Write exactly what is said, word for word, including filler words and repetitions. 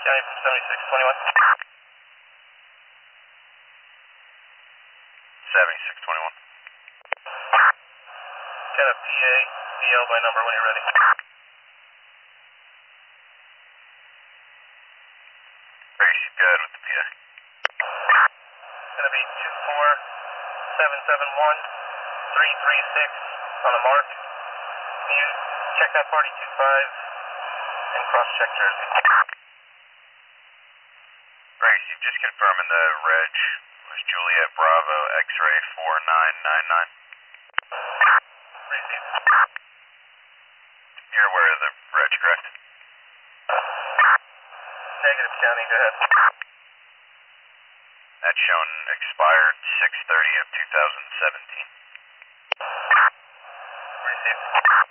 County from seventy-six twenty-one. seventy-six twenty-one. Got a P A, D L by number when you're ready. Gracie, go ahead with the P A. Gonna be two four seven seven one three three six on a mark. Can you check that party two five and cross-check Jersey? Gracie, just confirming the reg was Juliet Bravo X-ray four nine nine nine. Received. You're aware of the reg, correct? Negative, County, go ahead. That's shown expired six thirty of two thousand seventeen. Received.